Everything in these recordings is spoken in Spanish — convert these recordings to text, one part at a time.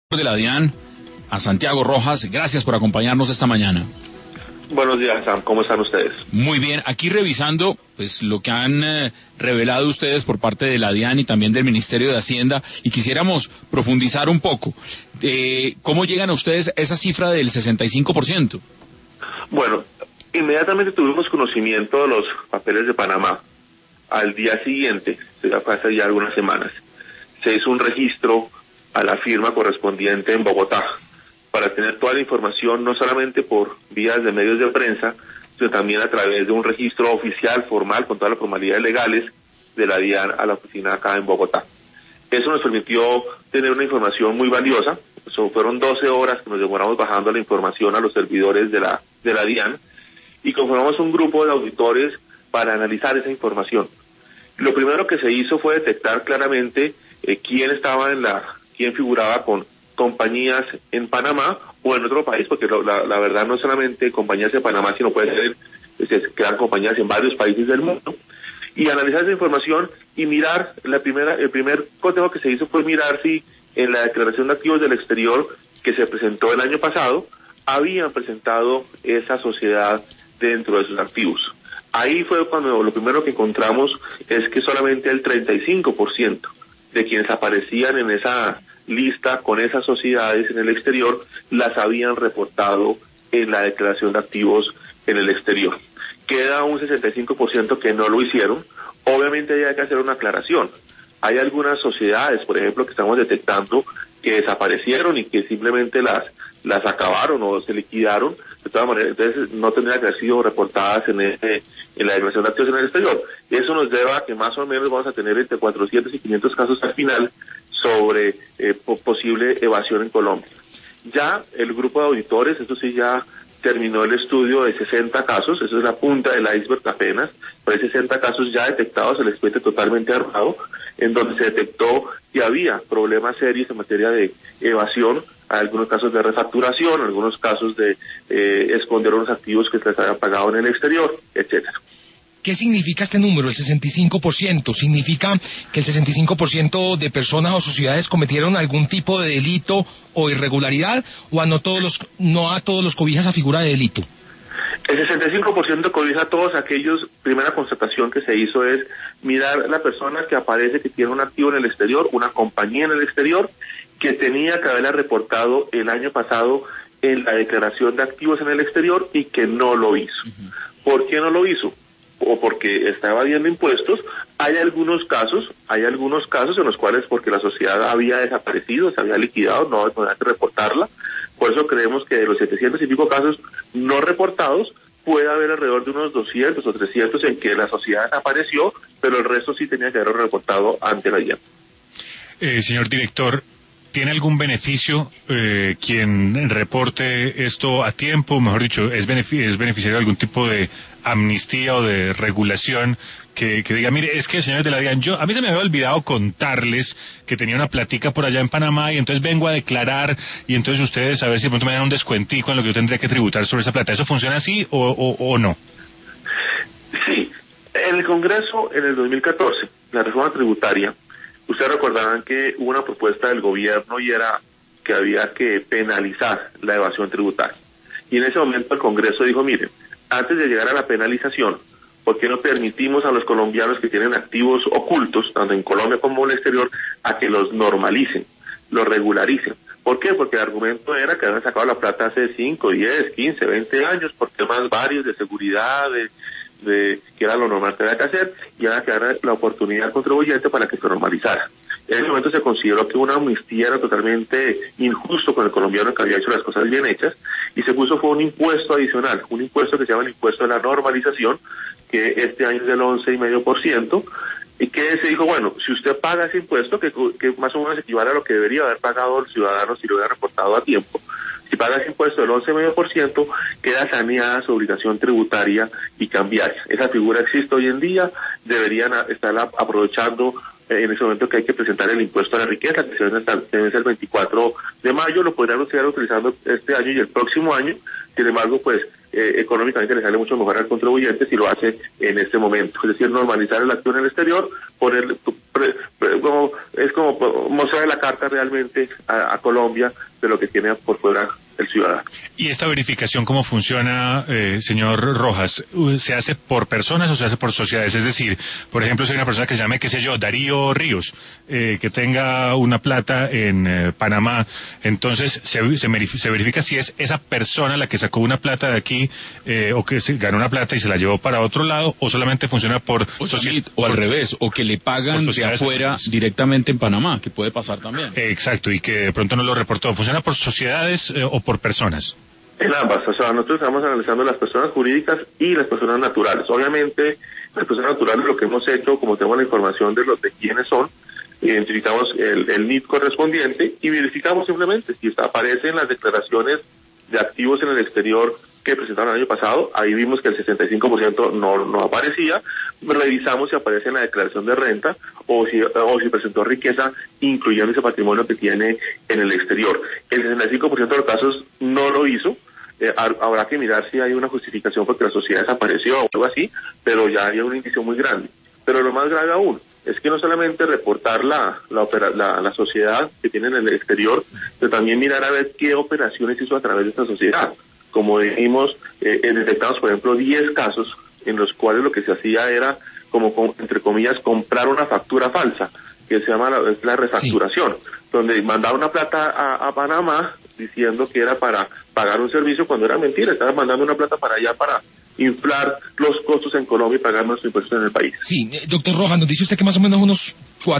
De la DIAN, a Santiago Rojas, gracias por acompañarnos esta mañana. Buenos días, Sam, ¿cómo están ustedes? Muy bien, aquí revisando pues lo que han revelado ustedes por parte de la DIAN y también del Ministerio de Hacienda, y quisiéramos profundizar un poco. ¿Cómo llegan a ustedes a esa cifra del 65%? Bueno, inmediatamente tuvimos conocimiento de los papeles de Panamá. Al día siguiente, hace ya algunas semanas, se hizo un registro a la firma correspondiente en Bogotá para tener toda la información, no solamente por vías de medios de prensa, sino también a través de un registro oficial, formal, con todas las formalidades legales de la DIAN a la oficina acá en Bogotá. Eso nos permitió tener una información muy valiosa. Fueron 12 horas que nos demoramos bajando la información a los servidores de la DIAN, y conformamos un grupo de auditores para analizar esa información. Lo primero que se hizo fue detectar claramente quién figuraba con compañías en Panamá o en otro país, porque la verdad no es solamente compañías en Panamá, sino puede ser, quedan compañías en varios países del mundo, y analizar esa información y mirar, el primer cotejo que se hizo fue mirar si en la declaración de activos del exterior que se presentó el año pasado, habían presentado esa sociedad dentro de sus activos. Ahí fue cuando lo primero que encontramos es que solamente el 35% de quienes aparecían en esa lista con esas sociedades en el exterior las habían reportado en la declaración de activos en el exterior. Queda un 65% que no lo hicieron. Obviamente hay que hacer una aclaración. Hay algunas sociedades, por ejemplo, que estamos detectando que desaparecieron y que simplemente las acabaron o se liquidaron. De todas maneras, entonces no tendrían que haber sido reportadas en la declaración de activos en el exterior. Eso nos lleva a que más o menos vamos a tener entre 400 y 500 casos al final sobre posible evasión en Colombia. Ya el grupo de auditores, eso sí, ya terminó el estudio de 60 casos, eso es la punta del iceberg apenas, pero hay 60 casos ya detectados, el expediente totalmente armado, en donde se detectó que había problemas serios en materia de evasión, algunos casos de refacturación, algunos casos de esconder unos activos que se les habían pagado en el exterior, etcétera. ¿Qué significa este número, el 65%? ¿Significa que el 65% de personas o sociedades cometieron algún tipo de delito o irregularidad, o no a todos los cobija esa figura de delito? El 65% cobija a todos aquellos. Primera constatación que se hizo es mirar la persona que aparece que tiene un activo en el exterior, una compañía en el exterior, que tenía que haberla reportado el año pasado en la declaración de activos en el exterior y que no lo hizo. ¿Por qué no lo hizo? O porque está evadiendo impuestos. Hay algunos casos en los cuales porque la sociedad había desaparecido, se había liquidado, no había que reportarla. Por eso creemos que de los 700 y pico casos no reportados, puede haber alrededor de unos 200 o 300 en que la sociedad desapareció, pero el resto sí tenía que haberlo reportado ante la DIAN. Señor director, ¿tiene algún beneficio quien reporte esto a tiempo? Mejor dicho, ¿es beneficiario de algún tipo de amnistía o de regulación que diga, mire, es que señores de la DIAN, a mí se me había olvidado contarles que tenía una platica por allá en Panamá y entonces vengo a declarar y entonces ustedes a ver si de pronto me dan un descuentico en lo que yo tendría que tributar sobre esa plata? ¿Eso funciona así o no? Sí, en el Congreso, en el 2014, la reforma tributaria, ustedes recordarán que hubo una propuesta del gobierno y era que había que penalizar la evasión tributaria. Y en ese momento el Congreso dijo, miren, antes de llegar a la penalización, ¿por qué no permitimos a los colombianos que tienen activos ocultos, tanto en Colombia como en el exterior, a que los normalicen, los regularicen? ¿Por qué? Porque el argumento era que habían sacado la plata hace 5, 10, 15, 20 años, por temas varios de seguridad, de que era lo normal que había que hacer, y ahora que era la oportunidad al contribuyente para que se normalizara. En ese momento se consideró que una amnistía era totalmente injusto con el colombiano que había hecho las cosas bien hechas, y se puso fue un impuesto adicional, un impuesto que se llama el impuesto de la normalización, que este año es del 11,5%, y que se dijo, bueno, si usted paga ese impuesto, que más o menos equivale a lo que debería haber pagado el ciudadano si lo hubiera reportado a tiempo, si paga ese impuesto del 11,5%, queda saneada su obligación tributaria y cambiaria. Esa figura existe hoy en día, deberían estarla aprovechando en ese momento que hay que presentar el impuesto a la riqueza, que se vence el 24 de mayo, lo podrán seguir utilizando este año y el próximo año. Sin embargo, pues económicamente le sale mucho mejor al contribuyente si lo hace en este momento. Es decir, normalizar el activo en el exterior, es como mostrar la carta realmente a Colombia de lo que tiene por fuera el ciudadano. ¿Y esta verificación cómo funciona, señor Rojas? ¿Se hace por personas o se hace por sociedades? Es decir, por ejemplo, si hay una persona que se llame, qué sé yo, Darío Ríos, que tenga una plata en Panamá, entonces se verifica si es esa persona la que sacó una plata de aquí o que se ganó una plata y se la llevó para otro lado, o solamente funciona por sociedades, o al revés, o que le pagan de afuera directamente en Panamá, que puede pasar también. Exacto, y que de pronto no lo reportó. ¿Funciona por sociedades o por personas? En ambas, o sea, nosotros estamos analizando las personas jurídicas y las personas naturales. Obviamente, las personas naturales, lo que hemos hecho, como tenemos la información de quiénes son, identificamos el NID correspondiente y verificamos simplemente si aparecen las declaraciones de activos en el exterior que presentaron el año pasado. Ahí vimos que el 65% no aparecía. Revisamos si aparece en la declaración de renta o si presentó riqueza incluyendo ese patrimonio que tiene en el exterior. El 65% de los casos no lo hizo. Habrá que mirar si hay una justificación porque la sociedad desapareció o algo así, pero ya hay un indicio muy grande. Pero lo más grave aún es que no solamente reportar la sociedad que tiene en el exterior, pero también mirar a ver qué operaciones hizo a través de esta sociedad. Como dijimos, detectamos, por ejemplo, 10 casos en los cuales lo que se hacía era, entre comillas, comprar una factura falsa, que se llama la refacturación, sí, donde mandaba una plata a Panamá diciendo que era para pagar un servicio cuando era mentira, estaba mandando una plata para allá para inflar los costos en Colombia y pagar nuestros impuestos en el país. Sí, doctor Rojas, nos dice usted que más o menos unos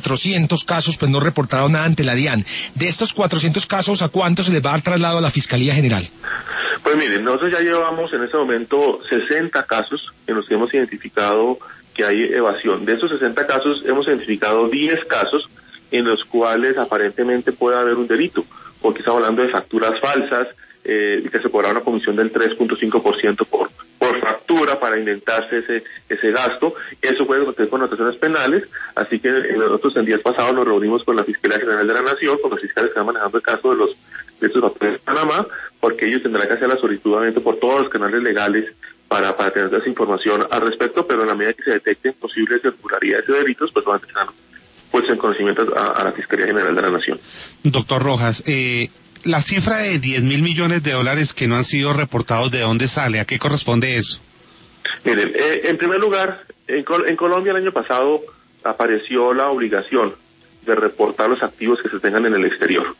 400 casos pues no reportaron nada ante la DIAN. De estos 400 casos, ¿a cuántos se les va a dar traslado a la Fiscalía General? Pues miren, nosotros ya llevamos en este momento 60 casos en los que hemos identificado que hay evasión. De esos 60 casos hemos identificado 10 casos en los cuales aparentemente puede haber un delito, porque estamos hablando de facturas falsas, que se cobraba una comisión del 3.5% por factura para inventarse ese gasto. Eso puede contener connotaciones penales, así que nosotros en días pasados nos reunimos con la Fiscalía General de la Nación, con los fiscales que están manejando el caso de estos papeles de Panamá, porque ellos tendrán que hacer la solicitud obviamente por todos los canales legales para tener esa información al respecto, pero en la medida que se detecten posibles irregularidades y delitos, pues van a tener en conocimiento a la Fiscalía General de la Nación. Doctor Rojas, la cifra de $10.000 millones que no han sido reportados, ¿de dónde sale? ¿A qué corresponde eso? Miren, en primer lugar, en Colombia el año pasado apareció la obligación de reportar los activos que se tengan en el exterior.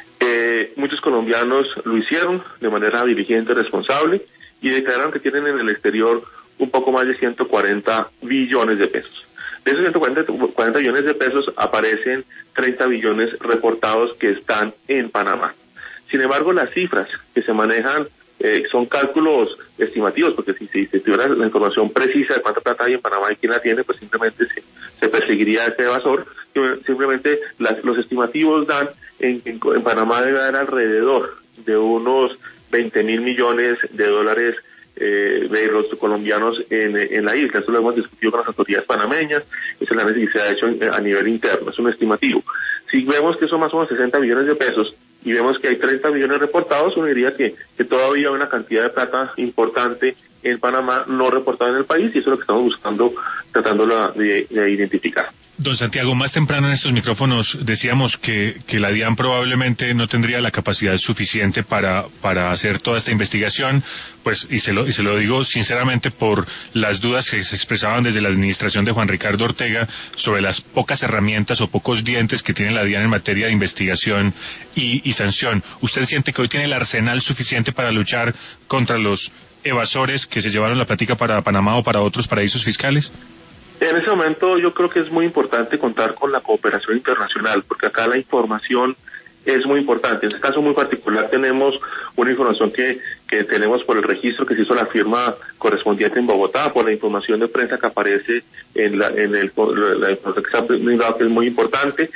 Muchos colombianos lo hicieron de manera diligente y responsable y declararon que tienen en el exterior un poco más de 140 billones de pesos. De esos 140 billones de pesos aparecen 30 billones reportados que están en Panamá. Sin embargo, las cifras que se manejan son cálculos estimativos, porque si se tuviera la información precisa de cuánta plata hay en Panamá y quién la tiene, pues simplemente se perseguiría a ese evasor. Simplemente los estimativos dan en Panamá debe haber alrededor de unos 20.000 millones de dólares de los colombianos en la isla. Esto lo hemos discutido con las autoridades panameñas, es el análisis que se ha hecho a nivel interno, es un estimativo. Si vemos que son más o menos 60 millones de pesos y vemos que hay 30 millones reportados, uno diría que todavía hay una cantidad de plata importante en Panamá no reportada en el país, y eso es lo que estamos buscando, tratando de identificar. Don Santiago, más temprano en estos micrófonos decíamos que la DIAN probablemente no tendría la capacidad suficiente para hacer toda esta investigación, pues, y se lo digo sinceramente por las dudas que se expresaban desde la administración de Juan Ricardo Ortega sobre las pocas herramientas o pocos dientes que tiene la DIAN en materia de investigación y sanción. ¿Usted siente que hoy tiene el arsenal suficiente para luchar contra los evasores que se llevaron la plática para Panamá o para otros paraísos fiscales? En ese momento yo creo que es muy importante contar con la cooperación internacional, porque acá la información es muy importante. En este caso muy particular tenemos una información que tenemos por el registro que se hizo la firma correspondiente en Bogotá, por la información de prensa que aparece la información que se ha brindado, que es muy importante,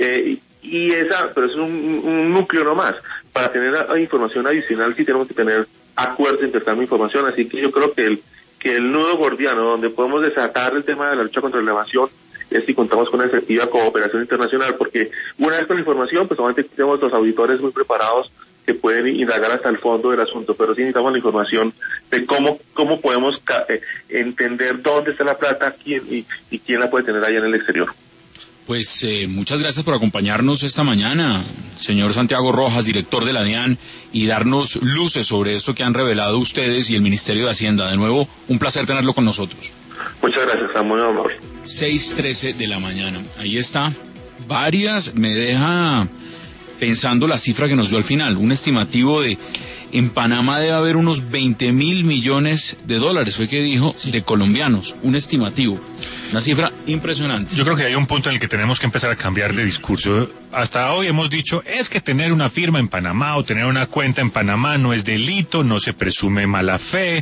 pero es un núcleo nomás. Para tener información adicional sí tenemos que tener acuerdos de intercambio de información, así que yo creo que el nudo gordiano donde podemos desatar el tema de la lucha contra la evasión es si contamos con una efectiva cooperación internacional, porque una vez con la información, pues obviamente tenemos los auditores muy preparados que pueden indagar hasta el fondo del asunto, pero sí necesitamos la información de cómo podemos entender dónde está la plata, quién y quién la puede tener allá en el exterior. Pues muchas gracias por acompañarnos esta mañana, señor Santiago Rojas, director de la DIAN, y darnos luces sobre esto que han revelado ustedes y el Ministerio de Hacienda. De nuevo, un placer tenerlo con nosotros. Muchas gracias, está muy amable. 6:13 de la mañana. Ahí está. Me deja pensando la cifra que nos dio al final, un estimativo de, en Panamá debe haber unos 20.000 millones de dólares, fue que dijo, sí, de colombianos, un estimativo, una cifra impresionante. Yo creo que hay un punto en el que tenemos que empezar a cambiar de discurso. Hasta hoy hemos dicho, es que tener una firma en Panamá o tener una cuenta en Panamá no es delito, no se presume mala fe,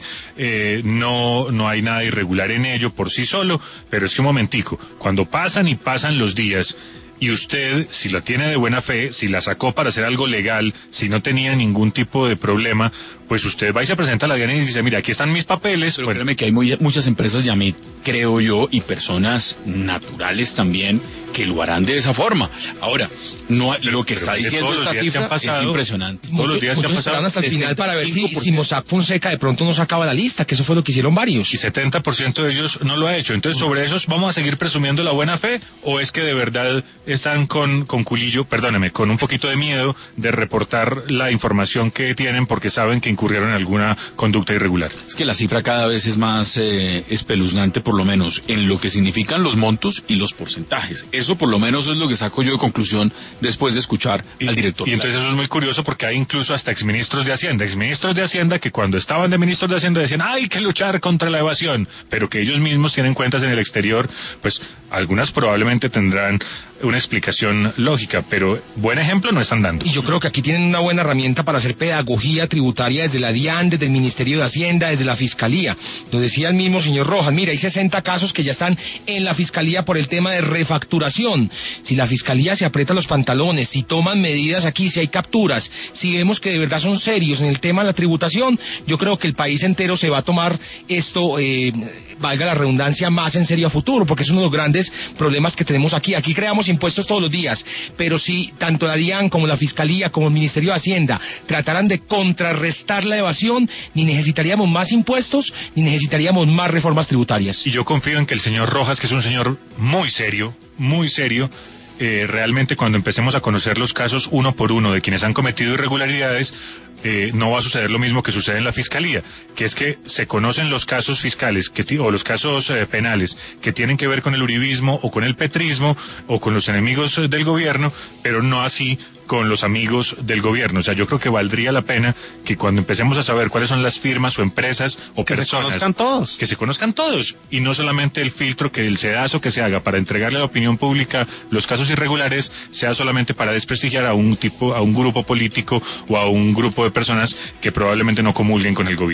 no hay nada irregular en ello por sí solo, pero es que un momentico, cuando pasan los días, y usted, si la tiene de buena fe, si la sacó para hacer algo legal, si no tenía ningún tipo de problema, pues usted va y se presenta a la DIAN y dice, mira, aquí están mis papeles. Pero créeme que hay muchas empresas, Yamit, creo yo, y personas naturales también, que lo harán de esa forma. Ahora, lo que está diciendo esta cifra es impresionante. Todos los días que han pasado hasta el final para ver si Mossack Fonseca de pronto no sacaba la lista, que eso fue lo que hicieron varios. Y 70% de ellos no lo ha hecho. Entonces, ¿sobre esos vamos a seguir presumiendo la buena fe? ¿O es que de verdad están con culillo, perdóneme, con un poquito de miedo de reportar la información que tienen porque saben que incurrieron en alguna conducta irregular? Es que la cifra cada vez es más espeluznante, por lo menos en lo que significan los montos y los porcentajes. Eso por lo menos es lo que saco yo de conclusión después de escuchar al director. Y entonces eso es muy curioso porque hay incluso hasta exministros de Hacienda que cuando estaban de ministros de Hacienda decían, hay que luchar contra la evasión, pero que ellos mismos tienen cuentas en el exterior, pues algunas probablemente tendrán una explicación lógica, pero buen ejemplo no están dando. Y yo creo que aquí tienen una buena herramienta para hacer pedagogía tributaria desde la DIAN, desde el Ministerio de Hacienda, desde la Fiscalía. Lo decía el mismo señor Rojas, mira, hay 60 casos que ya están en la Fiscalía por el tema de refacturación. Si la Fiscalía se aprieta los pantalones, si toman medidas aquí, si hay capturas, si vemos que de verdad son serios en el tema de la tributación, yo creo que el país entero se va a tomar esto, valga la redundancia, más en serio a futuro, porque es uno de los grandes problemas que tenemos aquí. Aquí creamos impuestos todos los días, pero si tanto la DIAN como la Fiscalía como el Ministerio de Hacienda trataran de contrarrestar la evasión, ni necesitaríamos más impuestos, ni necesitaríamos más reformas tributarias. Y yo confío en que el señor Rojas, que es un señor muy serio, realmente cuando empecemos a conocer los casos uno por uno de quienes han cometido irregularidades, no va a suceder lo mismo que sucede en la Fiscalía, que es que se conocen los casos fiscales o los casos penales que tienen que ver con el uribismo o con el petrismo o con los enemigos del gobierno, pero no así con los amigos del gobierno. O sea, yo creo que valdría la pena que cuando empecemos a saber cuáles son las firmas o empresas o que personas, que se conozcan todos, y no solamente el filtro, que el sedazo que se haga para entregarle a la opinión pública los casos irregulares sea solamente para desprestigiar a un grupo político o a un grupo de personas que probablemente no comulguen con el gobierno.